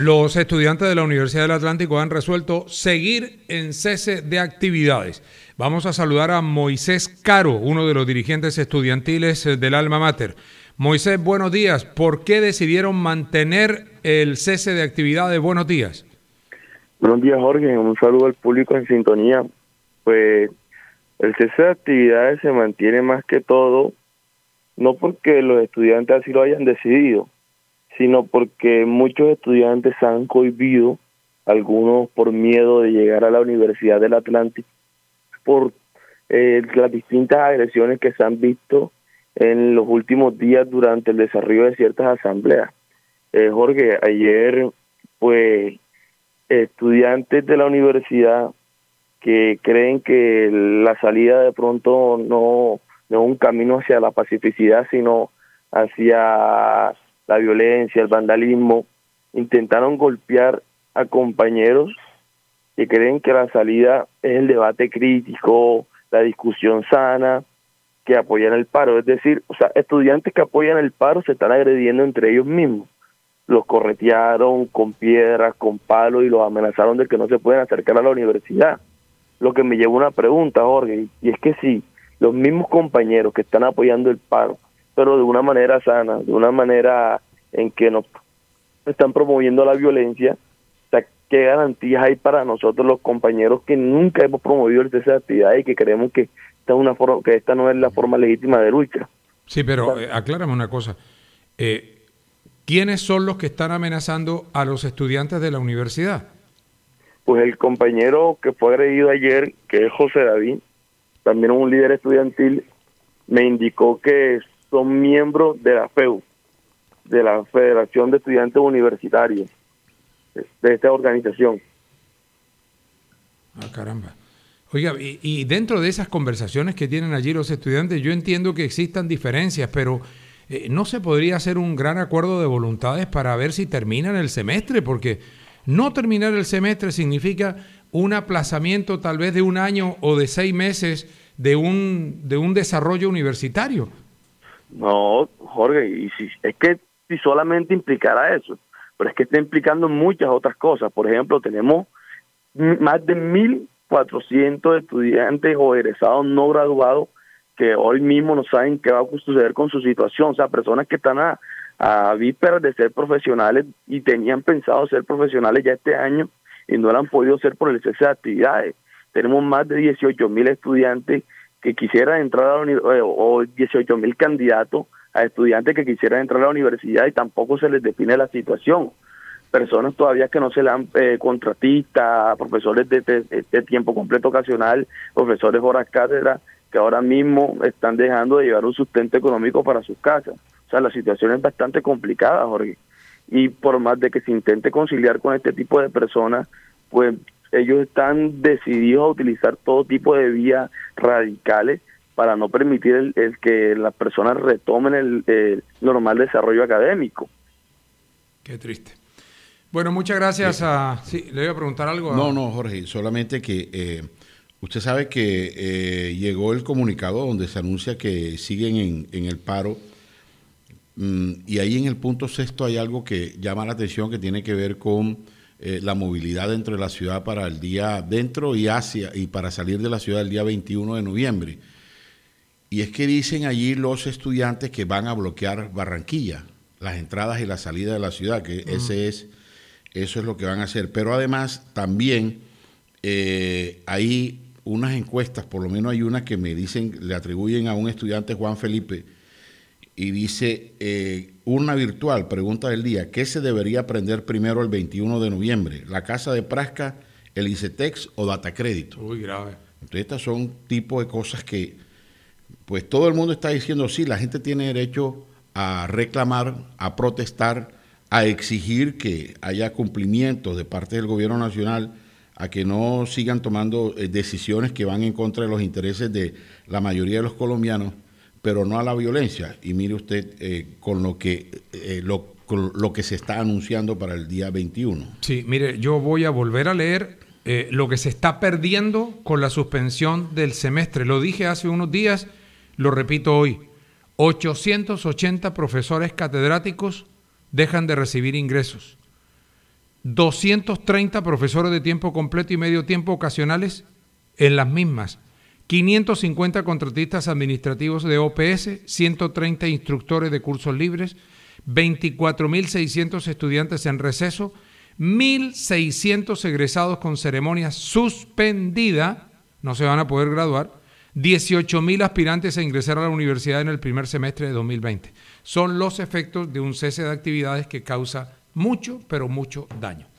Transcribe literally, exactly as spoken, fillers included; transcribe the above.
Los estudiantes de la Universidad del Atlántico han resuelto seguir en cese de actividades. Vamos a saludar a Moisés Caro, uno de los dirigentes estudiantiles del Alma Mater. Moisés, buenos días. ¿Por qué decidieron mantener el cese de actividades? Buenos días. Buenos días, Jorge. Un saludo al público en sintonía. Pues el cese de actividades se mantiene más que todo, no porque los estudiantes así lo hayan decidido, sino porque muchos estudiantes se han cohibido, algunos por miedo de llegar a la Universidad del Atlántico, por eh, las distintas agresiones que se han visto en los últimos días durante el desarrollo de ciertas asambleas. Eh, Jorge, ayer, pues, estudiantes de la universidad que creen que la salida de pronto no, no es un camino hacia la pacificidad, sino hacia la violencia, el vandalismo, intentaron golpear a compañeros que creen que la salida es el debate crítico, la discusión sana, que apoyan el paro. Es decir, o sea, estudiantes que apoyan el paro se están agrediendo entre ellos mismos. Los corretearon con piedras, con palos y los amenazaron de que no se pueden acercar a la universidad. Lo que me lleva a una pregunta, Jorge, y es que si los mismos compañeros que están apoyando el paro, pero de una manera sana, de una manera en que no están promoviendo la violencia, o sea, ¿qué garantías hay para nosotros los compañeros que nunca hemos promovido el cese de actividades y que creemos que esta, es una forma, que esta no es la forma legítima de lucha? Sí, pero eh, aclárame una cosa. Eh, ¿Quiénes son los que están amenazando a los estudiantes de la universidad? Pues el compañero que fue agredido ayer, que es José David, también un líder estudiantil, me indicó que son miembros de la F E U, de la Federación de Estudiantes Universitarios, de esta organización. Ah, caramba. Oiga, y, y dentro de esas conversaciones que tienen allí los estudiantes, yo entiendo que existan diferencias, pero eh, ¿no se podría hacer un gran acuerdo de voluntades para ver si terminan el semestre? Porque no terminar el semestre significa un aplazamiento tal vez de un año o de seis meses de un, de un desarrollo universitario. No, Jorge, y si es que si solamente implicara eso, pero es que está implicando muchas otras cosas. Por ejemplo, tenemos más de mil cuatrocientos estudiantes o egresados no graduados que hoy mismo no saben qué va a suceder con su situación. O sea, personas que están a, a vísperas de ser profesionales y tenían pensado ser profesionales ya este año y no lo han podido ser por el cese de actividades. Tenemos más de dieciocho mil estudiantes que quisieran entrar a la universidad, o dieciocho mil candidatos a estudiantes que quisieran entrar a la universidad y tampoco se les define la situación. Personas todavía que no se le dan eh, contratistas, profesores de, de, de tiempo completo ocasional, profesores horas cátedra, que ahora mismo están dejando de llevar un sustento económico para sus casas. O sea, la situación es bastante complicada, Jorge. Y por más de que se intente conciliar con este tipo de personas, pues ellos están decididos a utilizar todo tipo de vías radicales para no permitir el, el que las personas retomen el, el normal desarrollo académico. Qué triste. Bueno, muchas gracias sí. a... Sí, le voy a preguntar algo. A... No, no, Jorge, solamente que eh, usted sabe que eh, llegó el comunicado donde se anuncia que siguen en, en el paro mm, y ahí en el punto sexto hay algo que llama la atención que tiene que ver con Eh, la movilidad dentro de la ciudad para el día, dentro y hacia, y para salir de la ciudad el día veintiuno de noviembre. Y es que dicen allí los estudiantes que van a bloquear Barranquilla, las entradas y la salida de la ciudad, que uh-huh. ese es, eso es lo que van a hacer. Pero además también eh, hay unas encuestas, por lo menos hay una que me dicen, le atribuyen a un estudiante, Juan Felipe, y dice, eh, urna virtual, pregunta del día, ¿qué se debería aprender primero el veintiuno de noviembre? ¿La Casa de Prasca, el ICETEX o Datacrédito? Uy, grave. Entonces estas son tipos de cosas que, pues todo el mundo está diciendo, sí, la gente tiene derecho a reclamar, a protestar, a exigir que haya cumplimiento de parte del gobierno nacional, a que no sigan tomando eh, decisiones que van en contra de los intereses de la mayoría de los colombianos, pero no a la violencia. Y mire usted eh, con lo que eh, lo, con lo que se está anunciando para el día veintiuno. Sí, mire, yo voy a volver a leer eh, lo que se está perdiendo con la suspensión del semestre. Lo dije hace unos días, lo repito hoy. ochocientos ochenta profesores catedráticos dejan de recibir ingresos. doscientos treinta profesores de tiempo completo y medio tiempo ocasionales en las mismas, quinientos cincuenta contratistas administrativos de O P S, ciento treinta instructores de cursos libres, veinticuatro mil seiscientos estudiantes en receso, mil seiscientos egresados con ceremonia suspendida, no se van a poder graduar, dieciocho mil aspirantes a ingresar a la universidad en el primer semestre de dos mil veinte. Son los efectos de un cese de actividades que causa mucho, pero mucho daño.